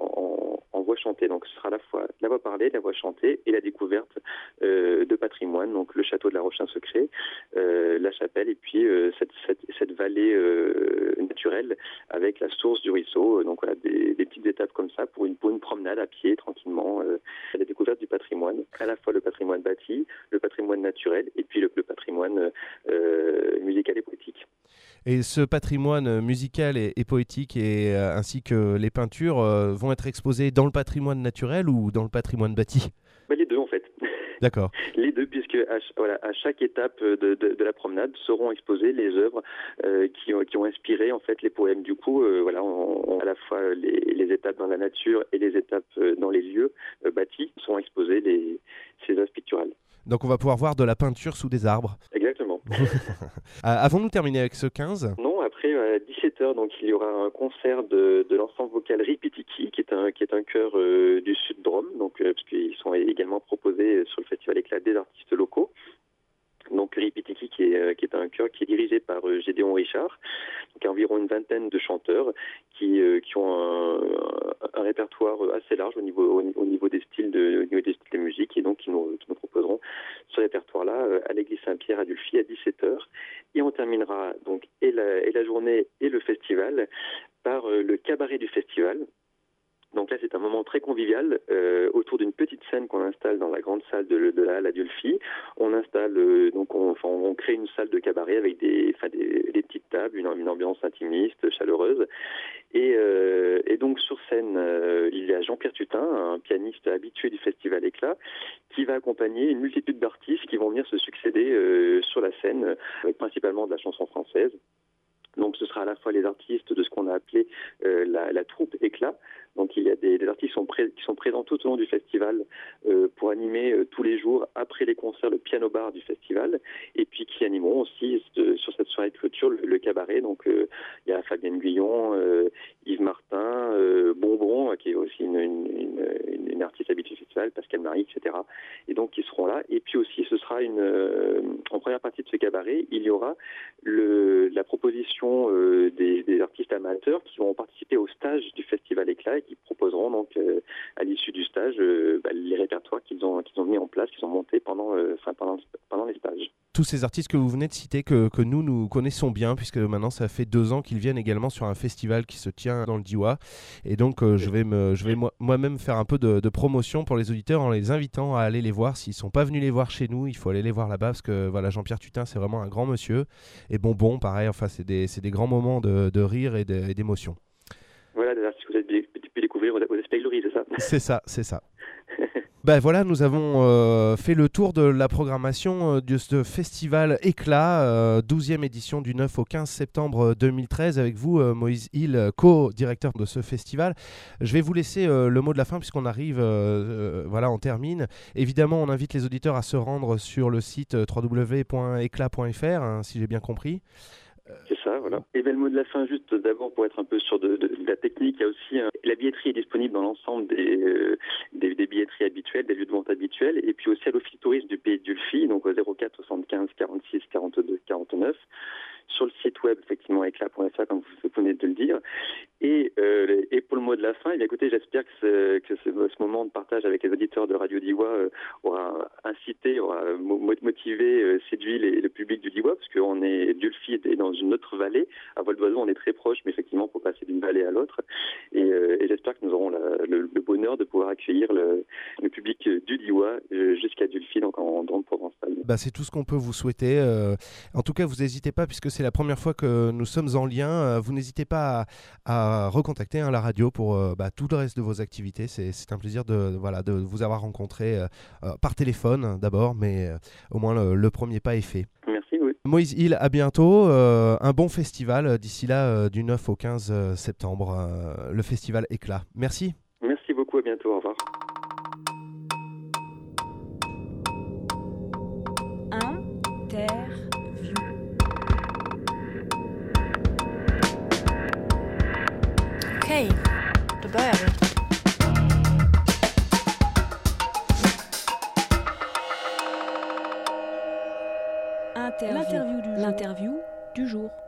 voix chantée. Donc ce sera à la fois la voix parlée, la voix chantée et la découverte de patrimoine, donc le château de la Roche-Saint-Secret, la chapelle et puis cette vallée naturelle avec la source du ruisseau. Donc voilà des petites étapes comme ça pour une promenade à pied tranquillement, la découverte du patrimoine, à la fois le patrimoine bâti, le patrimoine naturel et puis le patrimoine musical et poétique. Et ce patrimoine musical et poétique ainsi que les peintures vont être exposés dans le patrimoine naturel ou dans le patrimoine bâti ? Les deux en fait. D'accord. Les deux, puisque à chaque étape de la promenade seront exposées les œuvres qui ont inspiré en fait les poèmes. Du coup, on à la fois les étapes dans la nature et les étapes dans les lieux bâtis seront exposées ces œuvres picturales. Donc on va pouvoir voir de la peinture sous des arbres. Exactement. Avons-nous terminé avec ce 15 ? Non, après à 17h, donc il y aura un concert de l'ensemble vocal Ripitiki, qui est un chœur du Sud de Rome, donc parce qu'ils sont également proposés sur le festival Éclat des artistes locaux. Donc Ripitiki qui est un chœur qui est dirigé par Gédéon Richard, donc environ une vingtaine de chanteurs qui ont un répertoire assez large au niveau des styles de musique et donc qui nous proposeront ce répertoire-là à l'église Saint-Pierre à Dulphy à 17h. Et on terminera donc et la journée et le festival par le cabaret du festival. Donc là, c'est un moment très convivial autour d'une petite scène qu'on installe dans la grande salle de la halle Adulphi. On installe on crée une salle de cabaret avec des petites tables, une ambiance intimiste, chaleureuse. Et donc sur scène, il y a Jean-Pierre Tutin, un pianiste habitué du festival Éclat, qui va accompagner une multitude d'artistes qui vont venir se succéder sur la scène, avec principalement de la chanson française. Donc ce sera à la fois les artistes de ce qu'on a appelé la troupe Éclat. Donc il y a des artistes qui sont présents tout au long du festival pour animer tous les jours après les concerts le piano bar du festival et puis qui animeront aussi sur cette soirée de clôture le cabaret. Donc il y a Fabienne Guyon, Yves Martin, Bonbon qui est aussi une artiste habituée du festival, Pascal Marie, etc. Et donc ils seront là. Et puis aussi ce sera en première partie de ce cabaret, il y aura la proposition des artistes amateurs qui vont participer au stage du festival Éclat et qui proposeront donc à l'issue du stage les répertoires qu'ils ont mis en place, qu'ils ont montés pendant les stages. Tous ces artistes que vous venez de citer, que nous connaissons bien, puisque maintenant ça fait 2 ans qu'ils viennent également sur un festival qui se tient dans le Diois. Et donc je vais moi-même faire un peu de promotion pour les auditeurs en les invitant à aller les voir. S'ils ne sont pas venus les voir chez nous, il faut aller les voir là-bas, parce que voilà, Jean-Pierre Tutin, c'est vraiment un grand monsieur. Et Bonbon, pareil, enfin, c'est des grands moments de rire et d'émotion. Voilà, des artistes que vous avez pu découvrir aux Espègleries, c'est ça ? C'est ça. Ben voilà, nous avons fait le tour de la programmation de ce festival Éclat, 12e édition du 9 au 15 septembre 2013, avec vous, Moïse Hill, co-directeur de ce festival. Je vais vous laisser le mot de la fin, puisqu'on arrive, on termine. Évidemment, on invite les auditeurs à se rendre sur le site www.éclat.fr, si j'ai bien compris. C'est ça, voilà. Et bien le mot de la fin, juste d'abord pour être un peu sur de la technique, il y a aussi la billetterie est disponible dans l'ensemble des billetteries habituelles, des lieux de vente habituels, et puis aussi à l'office tourisme du pays de Dulphy, donc au 04 75 46 42 49. Sur le site web, effectivement, éclat.fr, comme vous venez de le dire. Et pour le mot de de la fin. Et bien, écoutez, j'espère que ce moment de partage avec les auditeurs de Radio Diois aura incité, aura motivé, séduit le public du Diois, parce qu'on est, Dieulefit est dans une autre vallée. À Vol d'Oiseau, on est très proche, mais effectivement, pour passer d'une vallée à l'autre. Et j'espère que nous aurons le bonheur de pouvoir accueillir le public du Diois jusqu'à Dieulefit, donc en Drôme-Provençal. C'est tout ce qu'on peut vous souhaiter. En tout cas, vous n'hésitez pas, puisque c'est la première fois que nous sommes en lien, vous n'hésitez pas à recontacter la radio pour tout le reste de vos activités. C'est un plaisir de vous avoir rencontré par téléphone d'abord, mais au moins le premier pas est fait. Merci, oui. Moïse Hill, à bientôt. Un bon festival d'ici là, du 9 au 15 septembre, le festival Éclat. Merci. Merci beaucoup, à bientôt, au revoir. Interview. Okej, då börjar vi. L'interview du jour.